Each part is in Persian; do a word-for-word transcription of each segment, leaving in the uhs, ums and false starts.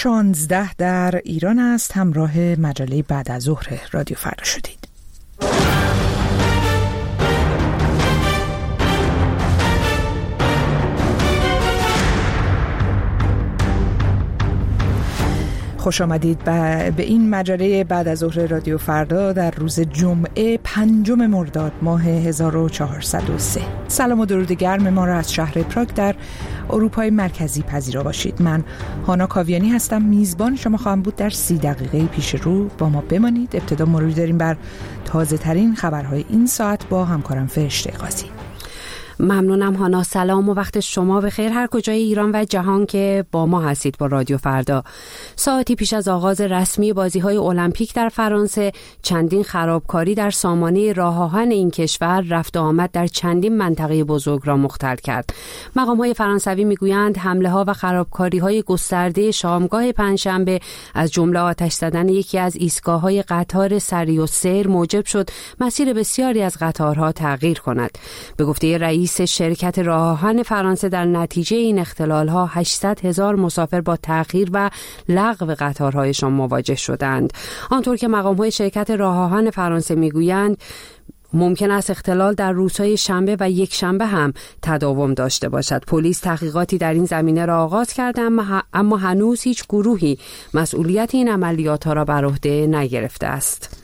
شانزده در ایران است. همراه مجله بعد از ظهر رادیو فردا شدید. خوش آمدید به این مجله بعد از ظهر رادیو فردا در روز جمعه پنجم مرداد ماه هزار و چهارصد و سه. سلام و درود گرم ما را از شهر پراگ در اروپای مرکزی پذیرا باشید. من هانا کاویانی هستم، میزبان شما خواهم بود. در سی دقیقه پیش رو با ما بمانید. ابتدا مروری داریم بر تازه ترین خبرهای این ساعت با همکارم فرشته قاضی. ممنونم هانا. سلام و وقت شما بخیر هر کجای ایران و جهان که با ما هستید با رادیو فردا. ساعتی پیش از آغاز رسمی بازی‌های المپیک در فرانسه، چندین خرابکاری در سامانه راه آهن این کشور رفت و آمد در چندین منطقه بزرگ را مختل کرد. مقام‌های فرانسوی می‌گویند حمله‌ها و خرابکاری‌های گسترده شامگاه پنجشنبه از جمله آتش زدن یکی از ایستگاه‌های قطار سری و سیر موجب شد مسیر بسیاری از قطارها تغییر کند. به گفته رئیس شرکت راه آهن فرانسه در نتیجه این اختلال‌ها هشتصد هزار مسافر با تأخیر و لغو قطارهایشان مواجه شدند. آنطور که مقام‌های شرکت راه آهن فرانسه می‌گویند ممکن است اختلال در روزهای شنبه و یک شنبه هم تداوم داشته باشد. پلیس تحقیقاتی در این زمینه را آغاز کرده اما, اما هنوز هیچ گروهی مسئولیت این عملیات‌ها را بر عهده نگرفته است.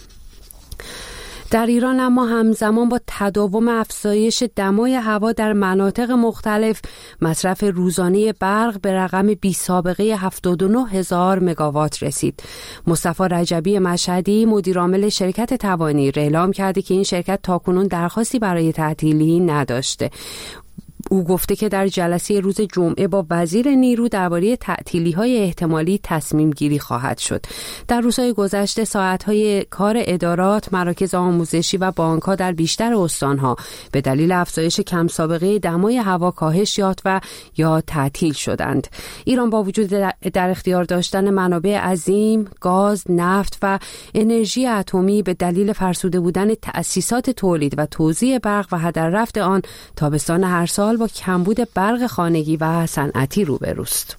در ایران اما همزمان با تداوم افزایش دمای هوا در مناطق مختلف، مصرف روزانه برق به رقم بی سابقه هفتاد و نه هزار مگاوات رسید. مصطفی رجبی مشهدی مدیرعامل شرکت توانیر اعلام کرده که این شرکت تاکنون درخواستی برای تعطیلی نداشته. او گفته که در جلسه روز جمعه با وزیر نیرو درباره تعطیلی‌های احتمالی تصمیم گیری خواهد شد. در روزهای گذشته ساعت‌های کار ادارات، مراکز آموزشی و بانک‌ها در بیشتر استان‌ها به دلیل افزایش کم سابقه دمای هوا کاهش یافت و یا تعطیل شدند. ایران با وجود در اختیار داشتن منابع عظیم، گاز، نفت و انرژی اتمی به دلیل فرسوده بودن تأسیسات تولید و توزیع برق و هدر رفت آن، تابستان هر سال با کمبود برق خانگی و صنعتی روبروست.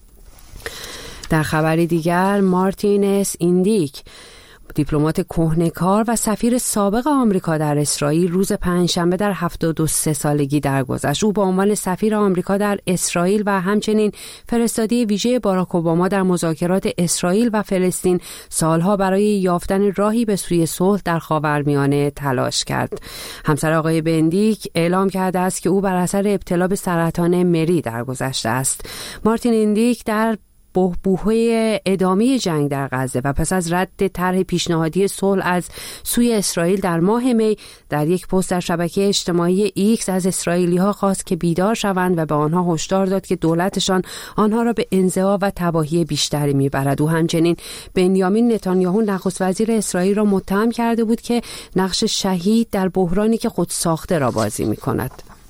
در خبری دیگر، مارتین اس ایندیک دیپلمات کهنه‌کار و سفیر سابق آمریکا در اسرائیل روز پنجشنبه در هفتاد و سه سالگی درگذشت. او به عنوان سفیر آمریکا در اسرائیل و همچنین فرستاده ویژه باراک اوباما در مذاکرات اسرائیل و فلسطین سالها برای یافتن راهی به سوی صلح در خاورمیانه تلاش کرد. همسر آقای بندیک اعلام کرده است که او بر اثر ابتلا به سرطان مری درگذشته است. مارتین ایندیک در بحبوحه ادامه جنگ در غزه و پس از رد طرح پیشنهادی صلح از سوی اسرائیل در ماه می در یک پست در شبکه اجتماعی ایکس از اسرائیلی‌ها خواست که بیدار شوند و به آنها هشدار داد که دولتشان آنها را به انزوا و تباهی بیشتری میبرد. او همچنین بنیامین نتانیاهو نخست وزیر اسرائیل را متهم کرده بود که نقش شهید در بحرانی که خود ساخته را بازی می‌کند.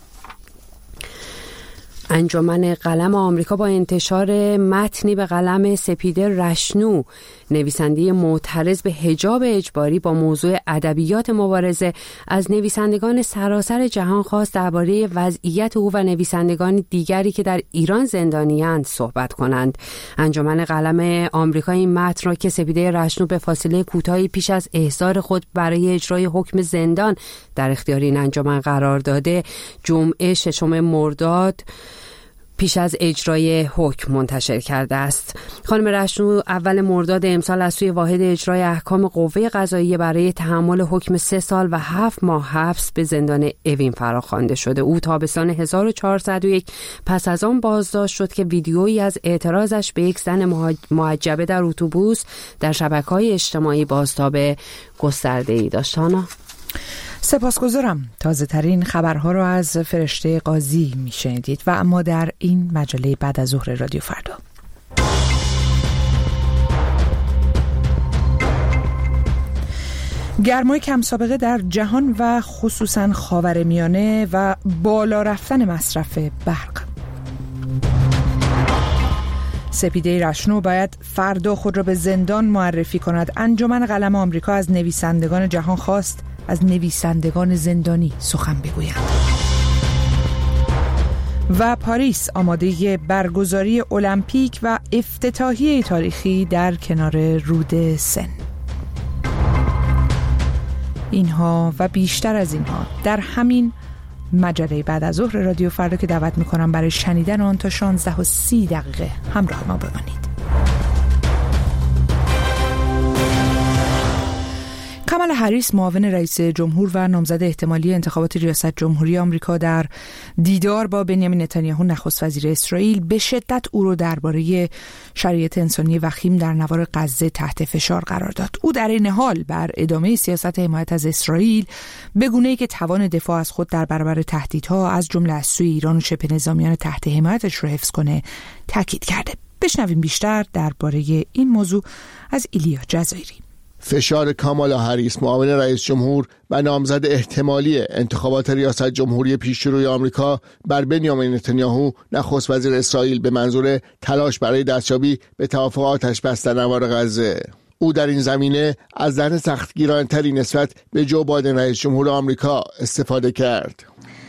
انجمن قلم آمریکا با انتشار متنی به قلم سپیده رشنو، نویسنده معترض به حجاب اجباری با موضوع ادبیات مبارزه، از نویسندگان سراسر جهان خواست درباره وضعیت او و نویسندگان دیگری که در ایران زندانی‌اند صحبت کنند. انجمن قلم آمریکا این متن را که سپیده رشنو به فاصله کوتاهی پیش از احضار خود برای اجرای حکم زندان در اختیار این انجمن قرار داده، جمعه ششم مرداد پیش از اجرای حکم منتشر کرده است. خانم رشنو اول مرداد امسال از سوی واحد اجرای احکام قوه قضاییه برای تحمل حکم سه سال و هفت ماه حبس به زندان اوین فراخوانده شده. او تابستان هزار و چهارصد و یک پس از آن بازداشت شد که ویدیویی از اعتراضش به یک زن محجبه در اتوبوس در شبکه‌های اجتماعی بازتاب گسترده‌ای داشت. سپاسگزارم. تازه ترین خبرها را از فرشته قاضی میشنیدید و اما در این مجله بعد از ظهر رادیو فردا. گرمای کم سابقه در جهان و خصوصا خاورمیانه و بالا رفتن مصرف برق. سپیده رشنو باید فردا خود را به زندان معرفی کند. انجمن قلم آمریکا از نویسندگان جهان خواست از نویسندگان زندانی سخن بگویند. و پاریس آماده برگزاری المپیک و افتتاحیه تاریخی در کنار رود سن. اینها و بیشتر از اینها در همین مجله بعد از ظهر رادیو فردا که دعوت میکنم برای شنیدن آن تا شانزده و سی دقیقه همراه ما بمانید. کامالا هریس معاون رئیس جمهور و نامزد احتمالی انتخابات ریاست جمهوری آمریکا در دیدار با بنیامین نتانیاهو نخست وزیر اسرائیل به شدت او را درباره شرایط انسانی وخیم در نوار غزه تحت فشار قرار داد. او در این حال بر ادامه سیاست حمایت از اسرائیل به گونه‌ای که توان دفاع از خود در برابر تهدیدها از جمله از سوی ایران و شبه نظامیان تحت حمایتش را حفظ کنه تاکید کرده. بشنویم بیشتر درباره این موضوع از ایلیا جزایری. فشار کامالا هریس معاون رئیس جمهور و نامزد احتمالی انتخابات ریاست جمهوری پیشروی آمریکا بر بنیامین نتانیاهو نخست وزیر اسرائیل به منظور تلاش برای دستیابی به توافق آتش‌بس در نوار غزه. او در این زمینه از لحن سختگیرانه‌تری نسبت به جو بایدن رئیس جمهور آمریکا استفاده کرد.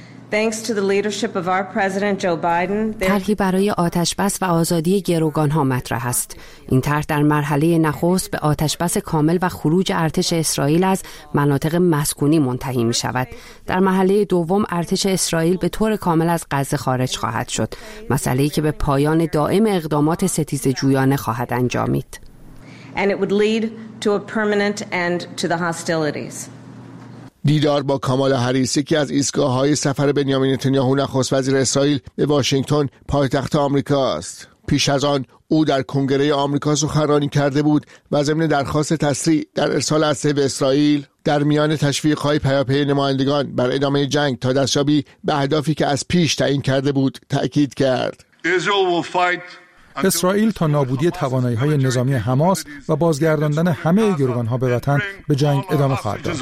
طرحی برای آتش‌بس و آزادی گروگان‌ها مطرح است. این طرح در مرحله نخست به آتش‌بس کامل و خروج ارتش اسرائیل از مناطق مسکونی منتهی می‌شود. در مرحله دوم ارتش اسرائیل به طور کامل از غزه خارج خواهد شد، مسئله‌ای که به پایان دائم اقدامات ستیزجویانه خواهد انجامید. And it would lead to a permanent end to the hostilities. دیدار با کامالا هریس یکی از ایستگاه‌های سفر بنیامین نتانیاهو نخست وزیر اسرائیل به واشنگتن پایتخت آمریکا است. پیش از آن او در کنگره آمریکا سخنرانی کرده بود و ضمن درخواست تسریع در ارسال اسلحه به اسرائیل در میان تشویق‌های پیاپی نمایندگان بر ادامه جنگ تا دستیابی به اهدافی که از پیش تعیین کرده بود تأکید کرد. اسرائیل تا نابودی توانایی‌های نظامی حماس و بازگرداندن همه گروگان‌ها به وطن به جنگ ادامه خواهد داد.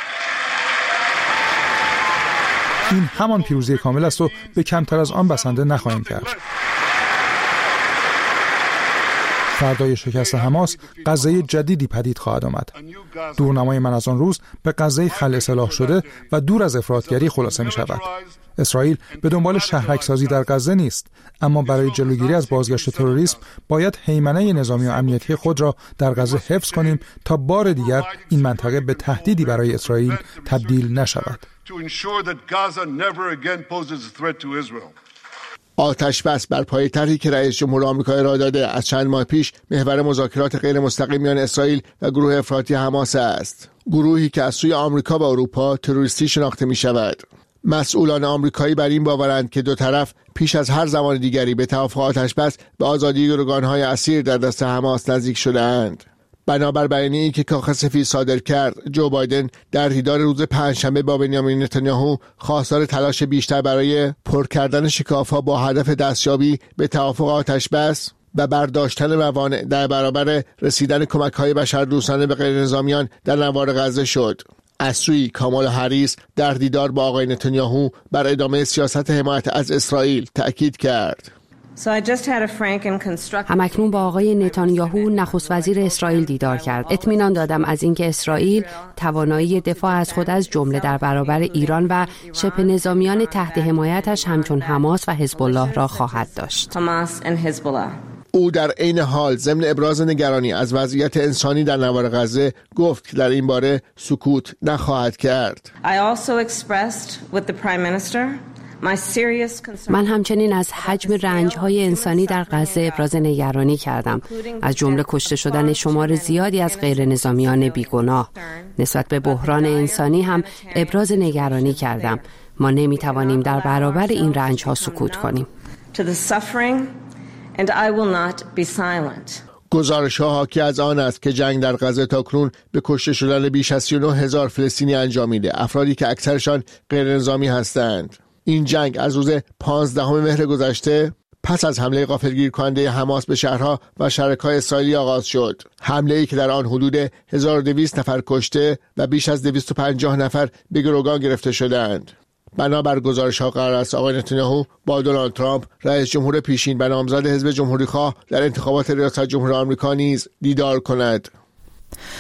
این همان پیروزی کامل است و به کمتر از آن بسنده نخواهیم کرد. فردای شکست حماس غزه جدیدی پدید خواهد آمد. دورنمای من از آن روز به غزه خلع اصلاح شده و دور از افراطگری خلاصه می شود. اسرائیل به دنبال شهرک‌سازی در غزه نیست، اما برای جلوگیری از بازگشت تروریسم باید هیمنه نظامی و امنیتی خود را در غزه حفظ کنیم تا بار دیگر این منطقه به تهدیدی برای اسرائیل تبدیل نشود. آتش‌بس بر پای طرحی که رئیس جمهور آمریکا ارائه داده از چند ماه پیش محور مذاکرات غیر مستقیم میان اسرائیل و گروه افراطی حماس است. گروهی که از سوی آمریکا و اروپا تروریستی شناخته می شود. مسئولان آمریکایی بر این باورند که دو طرف پیش از هر زمان دیگری به توافق آتش‌بس به آزادی گروگان‌های اسیر در دست حماس نزدیک شده‌اند. بنابر بیانیه‌ای که کاخ سفید صادر کرد، جو بایدن در دیدار روز پنجشنبه با بنیامین نتانیاهو خواستار تلاش بیشتر برای پر کردن شکاف‌ها با هدف دستیابی به توافق آتش‌بس و برداشتن موانع در برابر رسیدن کمک‌های بشردوستانه به غیرنظامیان در نوار غزه شد. از سوی کامالا هریس در دیدار با آقای نتانیاهو بر ادامه سیاست حمایت از اسرائیل تأکید کرد. همکنون با آقای نتانیاهو نخست وزیر اسرائیل دیدار کرد. اطمینان دادم از اینکه اسرائیل توانایی دفاع از خود از جمله در برابر ایران و شبه نظامیان تحت حمایتش همچون حماس و حزب الله را خواهد داشت. او در عین حال ضمن ابراز نگرانی از وضعیت انسانی در نوار غزه گفت که در این باره سکوت نخواهد کرد. من همچنین از حجم رنج‌های انسانی در غزه ابراز نگرانی کردم، از جمله کشته شدن شمار زیادی از غیر نظامیان بیگناه. نسبت به بحران انسانی هم ابراز نگرانی کردم. ما نمی‌توانیم در برابر این رنج‌ها سکوت کنیم. And I will not be silent. گزارش‌ها حاکی از آن است که جنگ در غزه تاکنون به کشته شدن بیش از سی و نه هزار فلسطینی انجامیده، افرادی که اکثرشان غیر نظامی هستند. این جنگ از روز پانزدهم مهر گذشته پس از حمله غافلگیر کننده حماس به شهرها و شرکای اسرائیلی آغاز شد. حمله‌ای که در آن حدود هزار و دویست نفر کشته و بیش از دویست و پنجاه نفر به گروگان گرفته شدند. بنابر گزارش‌ها قرار است آقای نتانیاهو با دونالد ترامپ رئیس جمهور پیشین و نامزد حزب جمهوری‌خواه در انتخابات ریاست جمهوری آمریکا نیز دیدار کند.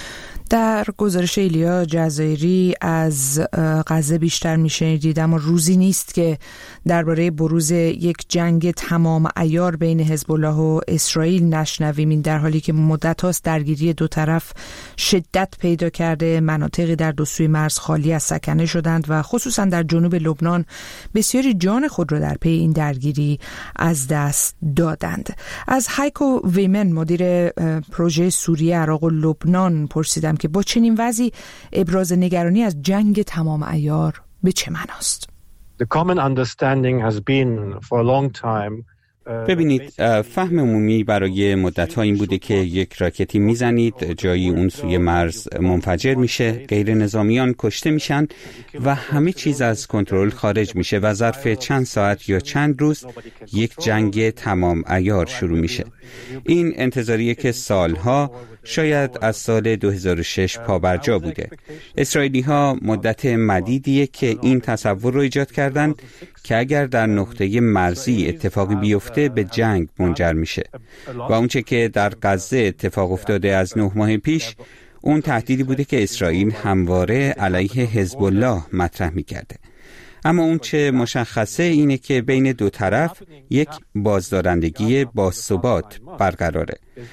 در گزارش ایلیا جزایری از غزه بیشتر میشنیدید، اما روزی نیست که درباره بروز یک جنگ تمام عیار بین حزب الله و اسرائیل نشنویم. این در حالی که مدت هاست درگیری دو طرف شدت پیدا کرده، مناطقی در دو سوی مرز خالی از سکنه شدند و خصوصا در جنوب لبنان بسیاری جان خود را در پی این درگیری از دست دادند. از هایکو ویمن، مدیر پروژه سوریه، عراق و لبنان پرسیدم که با چنین وضعی ابراز نگرانی از جنگ تمام عیار به چه معناست؟ The common understanding has been for a long time. ببینید، فهم عمومی برای مدت‌ها این بوده که یک راکتی میزنید، جایی اون سوی مرز منفجر میشه، غیر نظامیان کشته میشن و همه چیز از کنترل خارج میشه و ظرف چند ساعت یا چند روز یک جنگ تمام عیار شروع میشه. این انتظاریه که سالها، شاید از سال دو هزار و شش پابرجا بوده. اسرائیلی ها مدت مدیدیه که این تصور رو ایجاد کردن که اگر در نقطه مرزی اتفاقی بیفته به جنگ منجر میشه و اونچه که در غزه اتفاق افتاده از نه ماه پیش، اون تهدیدی بوده که اسرائیل همواره علیه حزب الله مطرح میکرده. اما اون چه مشخصه اینه که بین دو طرف یک بازدارندگی باثبات برقراره،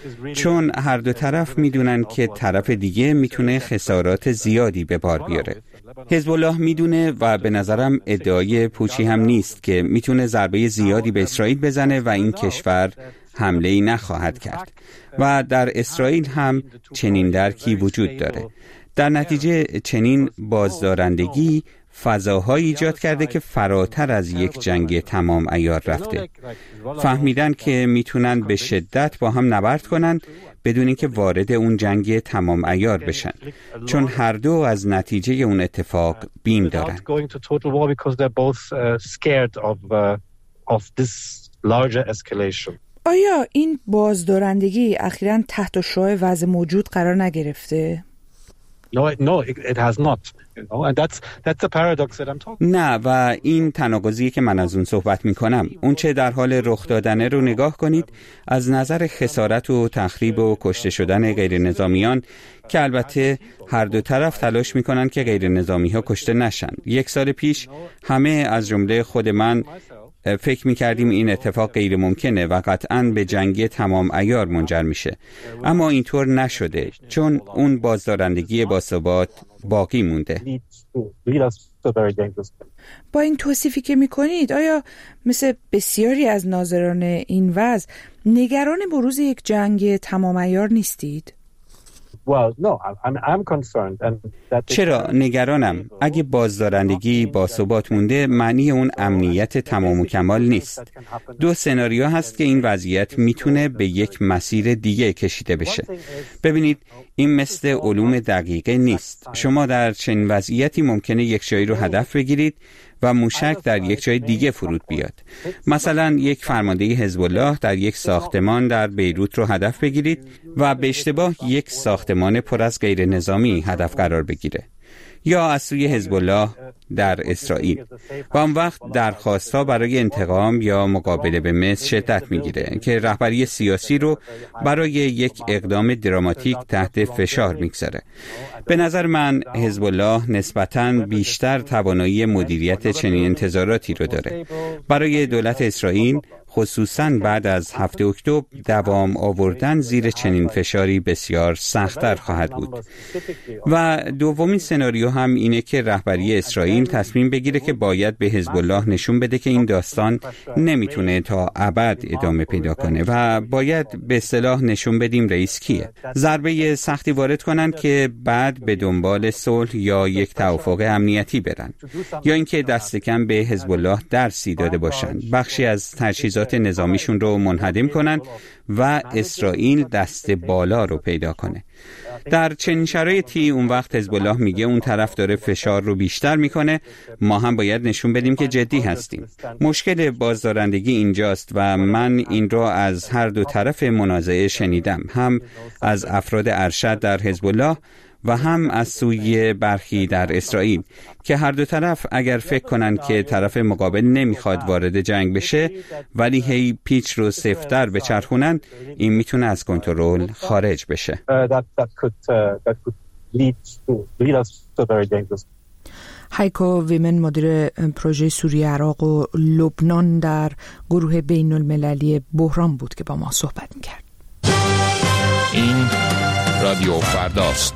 چون هر دو طرف میدونن که طرف دیگه میتونه خسارات زیادی به بار بیاره. حزب الله میدونه و به نظرم ادعای پوچی هم نیست که میتونه ضربه زیادی به اسرائیل بزنه و این کشور حمله‌ای نخواهد کرد و در اسرائیل هم چنین درکی وجود داره. در نتیجه چنین بازدارندگی فضاهایی ایجاد کرده که فراتر از یک جنگ تمام عیار رفته. فهمیدن که میتونن به شدت با هم نبرد کنن بدون اینکه وارد اون جنگ تمام عیار بشن، چون هر دو از نتیجه اون اتفاق بیم دارن. آیا این بازدارندگی اخیراً تحت شعاع وضع موجود قرار نگرفته؟ No, no, it, it has not. You know, and that's that's the paradox that I'm talking. نه، و این تناقضی که من از اون صحبت میکنم. اون چه در حال رخ دادنه رو نگاه کنید از نظر خسارت و تخریب و کشته شدن غیر نظامیان، که البته هر دو طرف تلاش میکنن که غیر نظامی ها کشته نشن. یک سال پیش همه از جمله خود من فکر می‌کردیم این اتفاق غیر ممکنه و قطعاً به جنگ تمام عیار منجر میشه، اما اینطور نشده، چون اون بازدارندگی باثبات باقی مونده. با این توصیفی که می‌کنید، آیا مثل بسیاری از ناظران این وضع نگران بروز یک جنگ تمام عیار نیستید؟ Well, no, I'm, I'm concerned and that چرا نگرانم؟ اگه بازدارندگی باثبات مونده معنی اون امنیت تمام و کمال نیست. دو سناریو هست که این وضعیت میتونه به یک مسیر دیگه کشیده بشه. ببینید، این مثل علوم دقیقه نیست. شما در چنین وضعیتی ممکنه یک جایی رو هدف بگیرید و موشک در یک جای دیگه فرود بیاد. مثلا یک فرمانده حزب الله در یک ساختمان در بیروت رو هدف بگیرید و به اشتباه یک ساختمان پر از غیر نظامی هدف قرار بگیره، یا از سوی حزب الله در اسرائیل، و آن وقت درخواست‌ها برای انتقام یا مقابله به مصر شدت میگیره که رهبری سیاسی رو برای یک اقدام دراماتیک تحت فشار میگذاره. به نظر من حزب الله نسبتاً بیشتر توانایی مدیریت چنین انتظاراتی رو داره. برای دولت اسرائیل خصوصاً بعد از هفته اکتبر دوام آوردن زیر چنین فشاری بسیار سخت‌تر خواهد بود. و دومین سناریو هم اینه که رهبری اسرائیل تصمیم بگیره که باید به حزب الله نشون بده که این داستان نمیتونه تا ابد ادامه پیدا کنه و باید به اصطلاح نشون بدیم رئیس کیه. ضربه سختی وارد کنن که بعد به دنبال صلح یا یک توافق امنیتی برن، یا اینکه دست کم به حزب الله درسی داده باشن، بخشی از تجهیزات نظامیشون رو منهدم کنن و اسرائیل دست بالا رو پیدا کنه. در چنین شرایطی اون وقت حزب الله میگه اون طرف داره فشار رو بیشتر میکنه، ما هم باید نشون بدیم که جدی هستیم. مشکل بازدارندگی اینجاست و من این رو از هر دو طرف منازعه شنیدم، هم از افراد ارشد در حزب الله و هم از سوی برخی در اسرائیل، که هر دو طرف اگر فکر کنن که طرف مقابل نمیخواد وارد جنگ بشه ولی هی پیچ رو سفتر بچرخونن، این میتونه از کنترل خارج بشه. leads to lead us to a very dangerous. هایکو ویمن مدیر پروژه سوریه، عراق و لبنان در گروه بین المللی بحران بود که با ما صحبت میکرد. این رادیو فرداست.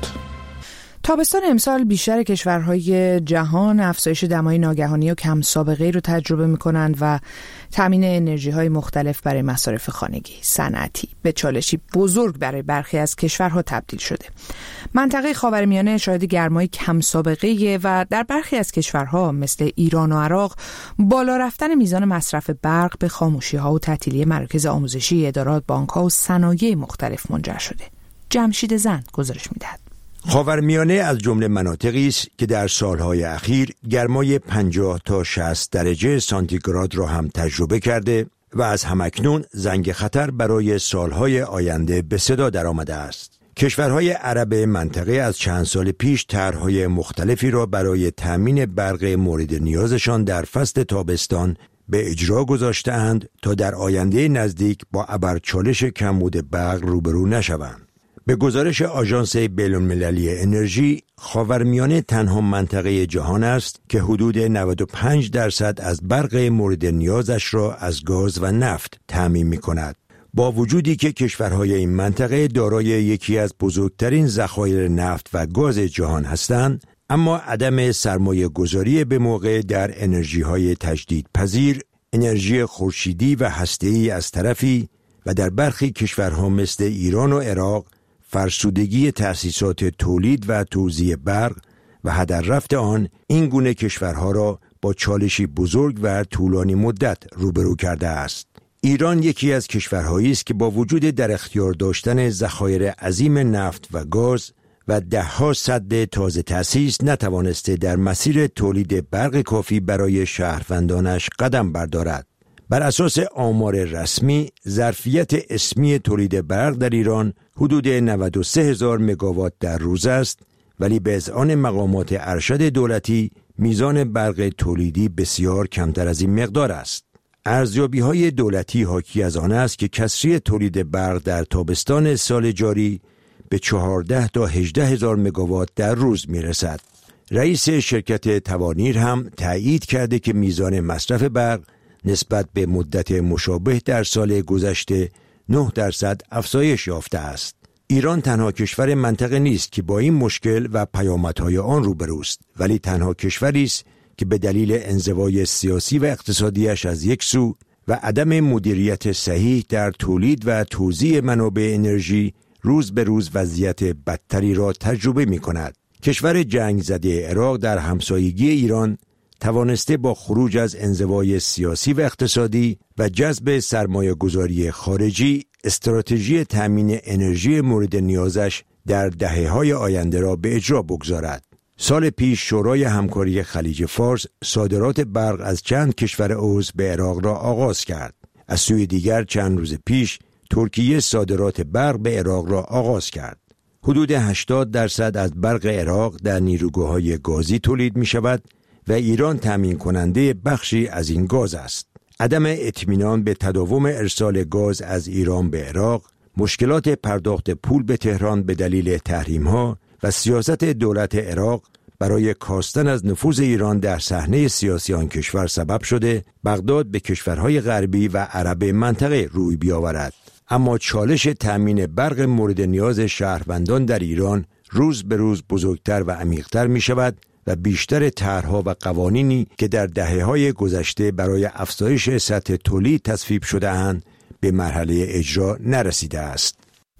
تابستان امسال بیشتر کشورهای جهان افزایش دمای ناگهانی و کم سابقه‌ای رو تجربه می‌کنند و تامین انرژی‌های مختلف برای مصارف خانگی، صنعتی به چالشی بزرگ برای برخی از کشورها تبدیل شده. منطقه خاورمیانه شاهد گرمای کم سابقه‌ای و در برخی از کشورها مثل ایران و عراق بالا رفتن میزان مصرف برق به خاموشی‌ها و تعطیلی مراکز آموزشی، ادارات، بانک‌ها و صنایع مختلف منجر شده. جمشید زند گزارش می‌دهد. خاورمیانه از جمله مناطقی است که در سالهای اخیر گرمای پنجاه تا شصت درجه سانتیگراد را هم تجربه کرده و از همکنون زنگ خطر برای سالهای آینده به صدا درآمده است. کشورهای عرب منطقه از چند سال پیش طرح‌های مختلفی را برای تامین برق مورد نیازشان در فصل تابستان به اجرا گذاشته‌اند تا در آینده نزدیک با ابرچالش کمبود برق روبرو نشوند. به گزارش آژانس بین‌المللی انرژی، خاورمیانه تنها منطقه جهان است که حدود نود و پنج درصد از برق مورد نیازش را از گاز و نفت تامین می‌کند. با وجودی که کشورهای این منطقه دارای یکی از بزرگترین ذخایر نفت و گاز جهان هستند، اما عدم سرمایه گذاری به موقع در انرژی‌های تجدیدپذیر، انرژی خورشیدی و هسته‌ای از طرفی و در برخی کشورها مثل ایران و عراق فرسودگی تأسیسات تولید و توزیع برق و هدر رفت آن این گونه کشورها را با چالشی بزرگ و طولانی مدت روبرو کرده است. ایران یکی از کشورهایی است که با وجود در اختیار داشتن ذخایر عظیم نفت و گاز و ده‌ها سد تازه تأسیس نتوانسته در مسیر تولید برق کافی برای شهروندانش قدم بردارد. بر اساس آمار رسمی، ظرفیت اسمی تولید برق در ایران حدود نود و سه هزار مگاوات در روز است، ولی به اذعان مقامات ارشد دولتی میزان برق تولیدی بسیار کمتر از این مقدار است. ارزیابی‌های دولتی حاکی از آن است که کسری تولید برق در تابستان سال جاری به چهارده تا هجده هزار مگاوات در روز میرسد. رئیس شرکت توانیر هم تایید کرده که میزان مصرف برق نسبت به مدت مشابه در سال گذشته نه درصد افزایش یافته است. ایران تنها کشور منطقه نیست که با این مشکل و پیامدهای آن روبروست، ولی تنها کشوری است که به دلیل انزوای سیاسی و اقتصادیش از یک سو و عدم مدیریت صحیح در تولید و توزیع منابع انرژی روز به روز وضعیت بدتری را تجربه می کند. کشور جنگ زده عراق در همسایگی ایران توانسته با خروج از انزوای سیاسی و اقتصادی و جذب سرمایه گذاری خارجی استراتژی تامین انرژی مورد نیازش در دهه‌های آینده را به اجرا بگذارد. سال پیش شورای همکاری خلیج فارس صادرات برق از چند کشور عضو به عراق را آغاز کرد. از سوی دیگر چند روز پیش ترکیه صادرات برق به عراق را آغاز کرد. حدود هشتاد درصد از برق عراق در نیروگاه‌های گازی تولید می شود و ایران تامین کننده بخشی از این گاز است. عدم اطمینان به تداوم ارسال گاز از ایران به عراق، مشکلات پرداخت پول به تهران به دلیل تحریم‌ها و سیاست دولت عراق برای کاستن از نفوذ ایران در صحنه سیاسی آن کشور سبب شده بغداد به کشورهای غربی و عرب منطقه روی بیاورد. اما چالش تامین برق مورد نیاز شهروندان در ایران روز به روز بزرگتر و عمیق‌تر می شود و بیشتر طرح‌ها و قوانینی که در دهه‌های گذشته برای افزایش سطح تولید تصویب شده‌اند به مرحله اجرا نرسیده است.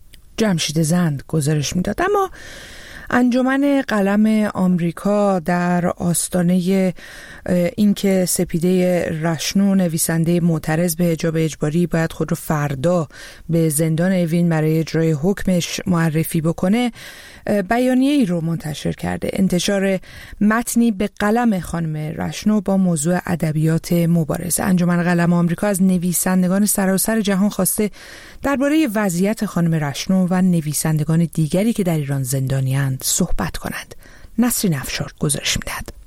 جمشید زند گزارش می‌داد. اما انجمن قلم آمریکا در آستانه اینکه سپیده رشنو نویسنده معترض به حجاب اجباری باید خود رو فردا به زندان اوین برای اجرای حکمش معرفی بکنه، بیانیه ای رو منتشر کرده. انتشار متنی به قلم خانم رشنو با موضوع ادبیات مبارزه. انجمن قلم آمریکا از نویسندگان سراسر جهان خواسته درباره وضعیت خانم رشنو و نویسندگان دیگری که در ایران زندانی‌اند صحبت کنند. نسرین افشار گزارش می‌دهد.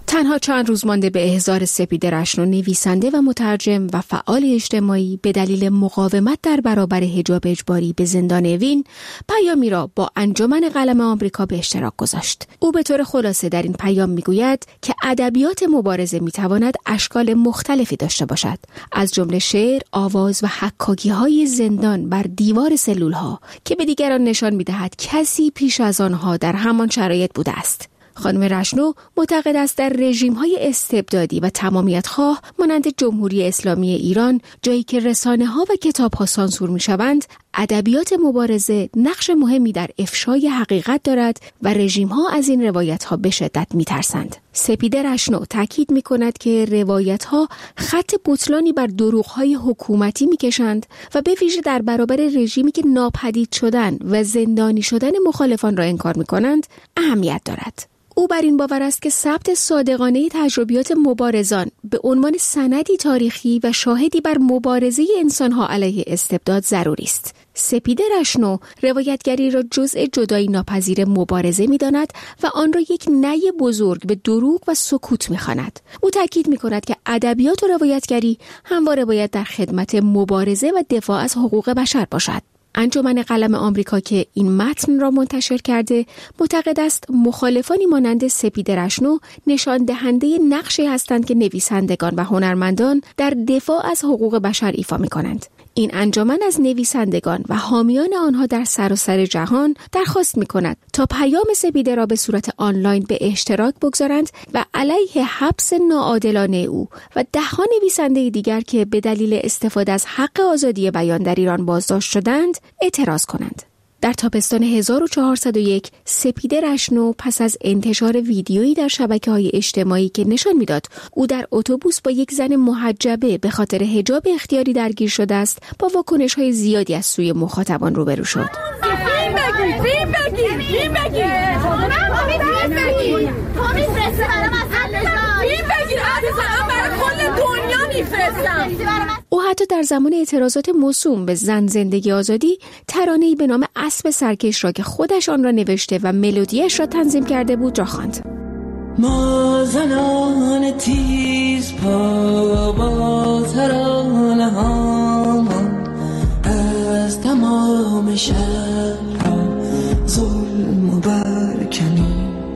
تنها چند روز مانده به احضار سپیده رشنو، نویسنده و مترجم و فعال اجتماعی، به دلیل مقاومت در برابر حجاب اجباری به زندان اوین، پیامی را با انجمن قلم آمریکا به اشتراک گذاشت. او به طور خلاصه در این پیام میگوید که ادبیات مبارزه میتواند اشکال مختلفی داشته باشد، از جمله شعر، آواز و حکاکی‌های زندان بر دیوار سلول‌ها که به دیگران نشان می‌دهد کسی پیش از آنها در همان شرایط بوده است. خانم رشنو معتقد است در رژیم‌های استبدادی و تمامیت‌خواه مانند جمهوری اسلامی ایران، جایی که رسانه‌ها و کتاب‌ها سانسور می‌شوند، ادبیات مبارزه نقش مهمی در افشای حقیقت دارد و رژیم‌ها از این روایت‌ها به شدت می‌ترسند. سپیده رشنو تاکید می‌کند که روایت‌ها خط بطلانی بر دروغ‌های حکومتی می‌کشند و به ویژه در برابر رژیمی که ناپدید شدن و زندانی شدن مخالفان را انکار می‌کنند اهمیت دارد. او بر این باور است که ثبت صادقانه تجربیات مبارزان به عنوان سندی تاریخی و شاهدی بر مبارزه انسانها علیه استبداد ضروری است. سپیده رشنو روایتگری را جزء جدایی ناپذیر مبارزه می‌داند و آن را یک نی بزرگ به دروغ و سکوت می‌خواند. او تاکید می‌کند که ادبیات و روایتگری همواره باید در خدمت مبارزه و دفاع از حقوق بشر باشد. انجمن قلم آمریکا که این متن را منتشر کرده معتقد است مخالفانی مانند سپیده رشنو نشان دهنده نقشی هستند که نویسندگان و هنرمندان در دفاع از حقوق بشر ایفا می‌کنند. این انجمن از نویسندگان و حامیان آنها در سراسر جهان درخواست می‌کند تا پیام سپیده را به صورت آنلاین به اشتراک بگذارند و علیه حبس ناعادلانه او و ده‌ها نویسنده دیگر که به دلیل استفاده از حق آزادی بیان در ایران بازداشت شدند اعتراض کنند. در تابستان هزار و چهارصد و یک سپیده رشنو پس از انتشار ویدیویی در شبکه‌های اجتماعی که نشان می‌داد او در اتوبوس با یک زن محجبه به خاطر حجاب اختیاری درگیر شده است، با واکنش‌های زیادی از سوی مخاطبان روبرو شد. فیلم بگیر، فیلم بگیر، فیلم بگیر. من فیلم بگیر. تو می‌فرستی برام از الله. فیلم بگیر عزیزم، برای کل دنیا می‌فرستم. او حتی در زمان اعتراضات موسوم به زن زندگی آزادی ترانه‌ای به نام اسب سرکش را که خودش آن را نوشته و ملودیش را تنظیم کرده بود را خواند. ما زنان تیز پا با ترانه هامان از تمام شب را ظلم و برکنی.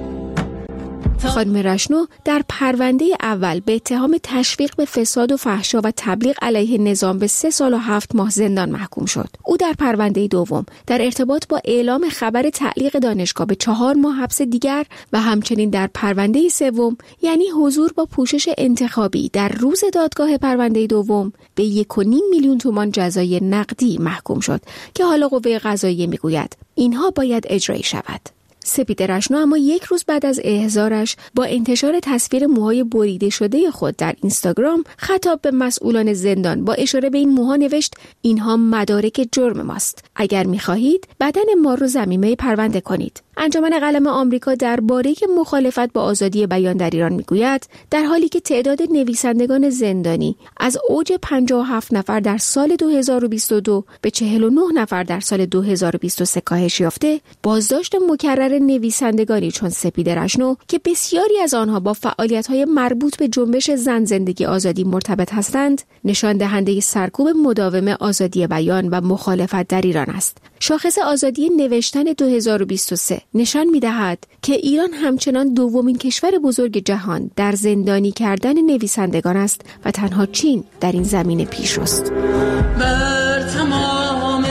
خانم رشنو در پرونده اول به اتهام تشویق به فساد و فحشا و تبلیغ علیه نظام به سه سال و هفت ماه زندان محکوم شد. او در پرونده دوم در ارتباط با اعلام خبر تعلیق دانشگاه به چهار ماه حبس دیگر و همچنین در پرونده سوم، یعنی حضور با پوشش انتخابی در روز دادگاه پرونده دوم، به یک و نیم میلیون تومان جزای نقدی محکوم شد که حالا قوه قضاییه میگوید اینها باید اجرایی شود. سپیده رشنو اما یک روز بعد از احضارش با انتشار تصویر موهای بریده شده خود در اینستاگرام خطاب به مسئولان زندان با اشاره به این موها نوشت اینها مدارک جرم ماست. اگر می‌خواهید بدن ما رو ضمیمه پرونده کنید. انجمن قلم آمریکا درباره مخالفت با آزادی بیان در ایران میگوید در حالی که تعداد نویسندگان زندانی از اوج پنجاه و هفت نفر در سال دو هزار و بیست و دو به چهل و نه نفر در سال دو هزار و بیست و سه کاهش یافته، بازداشت مکرر نویسندگانی چون سپیده رشنو که بسیاری از آنها با فعالیت‌های مربوط به جنبش زن زندگی آزادی مرتبط هستند، نشان دهنده سرکوب مداوم آزادی بیان و مخالفت در ایران است. شاخص آزادی نوشتن دو هزار و بیست و سه نشان می‌دهد که ایران همچنان دومین کشور بزرگ جهان در زندانی کردن نویسندگان است و تنها چین در این زمینه پیشروست. بر تمام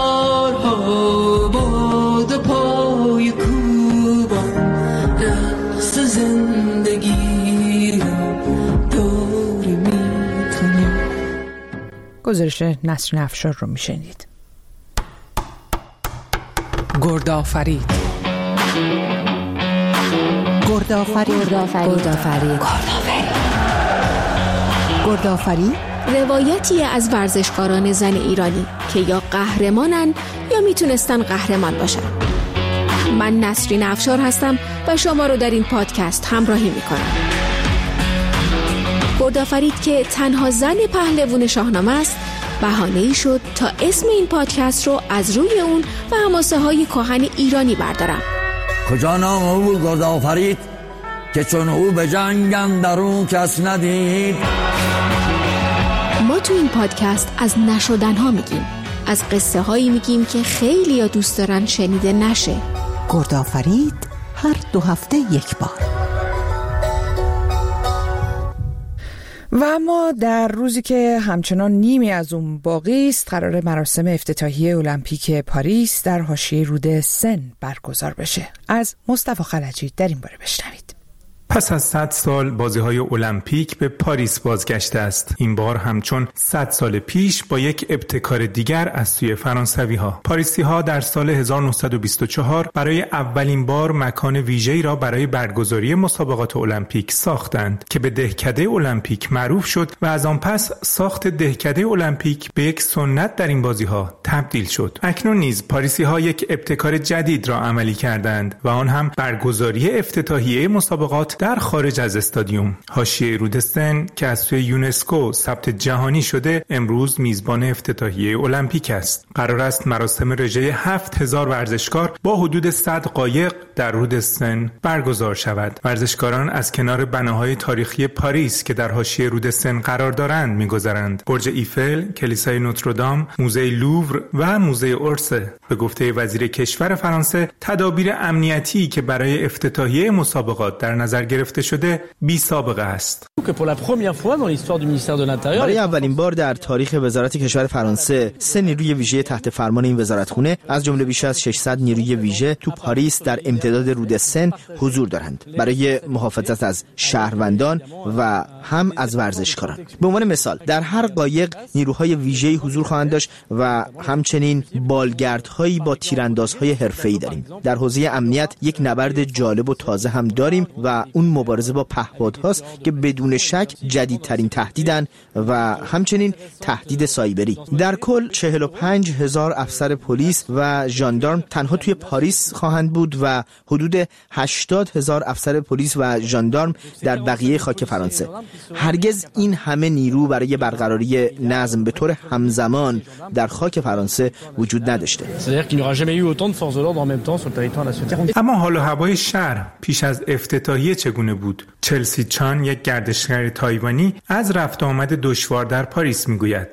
دارها باد پای کوبان رقص زندگی را داری می‌کنیم. گزارش نسرین افشار رو میشنید. گردآفرید گردآفرید گردآفرید گردآفرید روایتی از ورزشکاران زن ایرانی که یا قهرمانن یا میتونستن قهرمان باشن. من نسرین افشار هستم و شما رو در این پادکست همراهی میکنم. گردآفرید که تنها زن پهلوان شاهنامه است، بهانه‌ای شد تا اسم این پادکست رو از روی اون و حماسه های کهن ایرانی بردارم. کجا نام او بود گردآفرید؟ که چون او به جنگ اندرون کس ندید. ما تو این پادکست از نشدنها میگیم، از قصه هایی میگیم که خیلی ها دوست دارن شنیده نشه. گردآفرید هر دو هفته یک بار. و اما در روزی که همچنان نیمی از اون باقی است، قرار مراسم افتتاحیه المپیک پاریس در حاشیه رود سن برگزار بشه. از مصطفی خلجی در این باره بشنوید. پس از صد سال بازی‌های المپیک به پاریس بازگشته است. این بار همچون صد سال پیش با یک ابتکار دیگر از سوی فرانسوی‌ها. پاریسی‌ها در سال هزار و نهصد و بیست و چهار برای اولین بار مکان ویژه‌ای را برای برگزاری مسابقات المپیک ساختند که به دهکده المپیک معروف شد و از آن پس ساخت دهکده المپیک به یک سنت در این بازی‌ها تبدیل شد. اکنون نیز پاریسی‌ها یک ابتکار جدید را عملی کردند و آن هم برگزاری افتتاحیه مسابقات در خارج از استادیوم. حاشیه رود سن که از سوی یونسکو ثبت جهانی شده امروز میزبان افتتاحیه المپیک است. قرار است مراسم رژه هفت هزار ورزشکار با حدود صد قایق در رود سن برگزار شود. ورزشکاران از کنار بناهای تاریخی پاریس که در حاشیه رود سن قرار دارند میگذرند. برج ایفل، کلیسای نوتردام، موزه لوور و موزه اورسه. به گفته وزیر کشور فرانسه، تدابیر امنیتی که برای افتتاحیه مسابقات در نظر گرفته شده بی سابقه است. برای اولین بار در تاریخ وزارت کشور فرانسه سه نیروی ویژه تحت فرمان این وزارتخونه از جمله بیش از ششصد نیروی ویژه تو پاریس در امتداد رود سن حضور دارند برای محافظت از شهروندان و هم از ورزشکاران. به عنوان مثال در هر قایق نیروهای ویژه‌ای حضور خواهند داشت و همچنین بالگردهایی با تیراندازهای حرفه‌ای داریم. در حوزه امنیت یک نبرد جالب و تازه هم داریم و اون مبارزه با پهپادهاست که بدون شک جدیدترین تهدیدن و همچنین تهدید سایبری. در کل چهل و پنج هزار افسر پلیس و ژاندارم تنها توی پاریس خواهند بود و حدود هشتاد هزار افسر پلیس و ژاندارم در بقیه خاک فرانسه. هرگز این همه نیرو برای برقراری نظم به طور همزمان در خاک فرانسه وجود نداشته. اما حال و هوای شهر پیش از افتتاحیه چگونه بود؟ چلسی چان، یک گردشگر تایوانی، از رفت آمد دشوار در پاریس میگوید.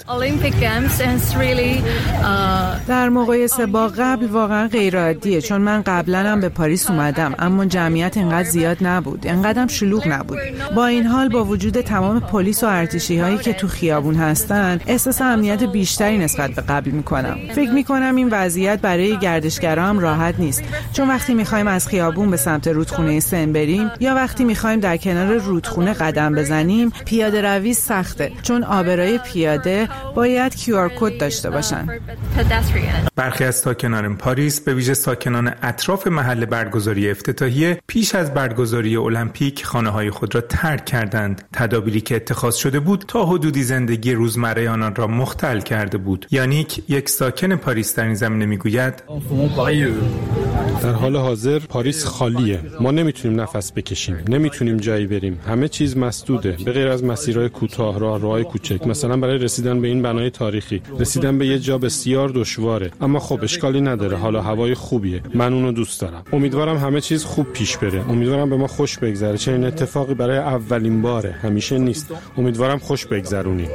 در مقایسه با قبل واقعا غیر عادیه، چون من قبلا هم به پاریس اومدم اما جمعیت اینقدر زیاد نبود، اینقدر هم شلوغ نبود. با این حال با وجود تمام پلیس و ارتشی هایی که تو خیابون هستن احساس امنیت بیشتری نسبت به قبل میکنم. فکر میکنم این وضعیت برای گردشگران هم راحت نیست، چون وقتی میخوایم از خیابون به سمت رودخونه سن بریم یا وقتی میخوایم در کنار رودخونه قدم بزنیم پیاده روی سخته، چون آبرای پیاده باید کیو آر کد داشته باشن. برخی از ساکنان پاریس به ویژه ساکنان اطراف محل برگزاری افتتاحیه پیش از برگزاری المپیک خانه‌های خود را ترک کردند. تدابیری که اتخاذ شده بود تا حدودی زندگی روزمره آنان را مختل کرده بود. یانیک، یک ساکن پاریس، در این زمینه میگوید: در حال حاضر پاریس خالیه. ما نمیتونیم نفس بکشیم، نمیتونیم جایی بریم. همه چیز مسدوده به غیر از مسیرهای کوتاه، راهروهای کوچک. مثلا برای رسیدن به این بنای تاریخی، رسیدن به یه جا بسیار دشواره. اما خب اشکالی نداره، حالا هوای خوبیه. من اونو دوست دارم. امیدوارم همه چیز خوب پیش بره. امیدوارم به ما خوش بگذره. چنین اتفاقی برای اولین باره، همیشه نیست. امیدوارم خوش بگذرونیم.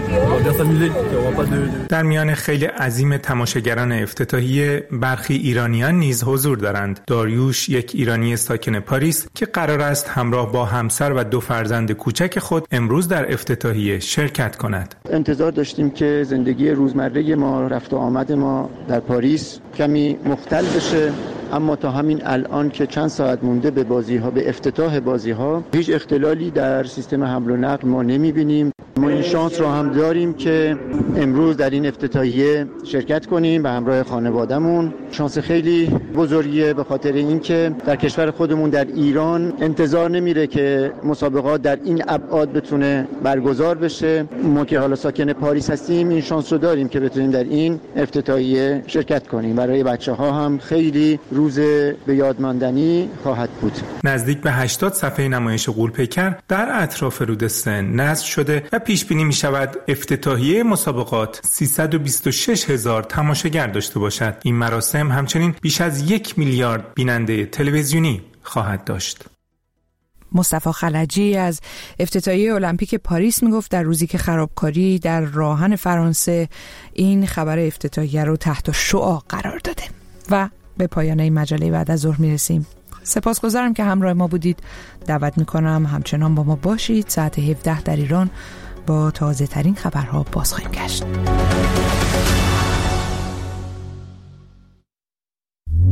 در میان خیلی عظیم تماشاگران افتتاحیه برخی ایرانیان نیز حضور دارند. داریوش، یک ایرانی ساکن پاریس که قرار است همراه با همسر و دو فرزند کوچک خود امروز در افتتاحیه شرکت کند. انتظار داشتیم که زندگی روزمره ما، رفت و آمد ما در پاریس کمی مختل بشه، اما تا همین الان که چند ساعت مونده به بازی‌ها، به افتتاح بازی‌ها، هیچ اختلالی در سیستم حمل و نقل ما نمی‌بینیم. ما این شانس رو هم داریم که امروز در این افتتاحیه شرکت کنیم به همراه خانواده‌مون. شانس خیلی بزرگیه به خاطر اینکه در کشور خودمون در ایران انتظار نمیره که مسابقات در این ابعاد بتونه برگزار بشه. ما که حالا ساکن پاریس هستیم این شانس رو داریم که بتونیم در این افتتاحیه شرکت کنیم. برای بچه‌ها هم خیلی روز به یاد ماندنی خواهد بود. نزدیک به هشتاد صفحه نمایش غول‌پیکر در اطراف رود سن نصب شده و پیش بینی می شود افتتاحیه مسابقات سیصد و بیست و شش هزار تماشاگر داشته باشد. این مراسم همچنین بیش از یک میلیارد بیننده تلویزیونی خواهد داشت. مصطفی خلجی از افتتاحیه المپیک پاریس میگفت در روزی که خرابکاری در راهن فرانسه این خبر افتتاحیه رو تحت شعاع قرار داده. و به پایان این مجله بعد از ظهر میرسیم. سپاسگزارم که همراه ما بودید. دعوت میکنم همچنان با ما باشید. ساعت هفده در ایران با تازه ترین خبرها باز خواهیم گشت.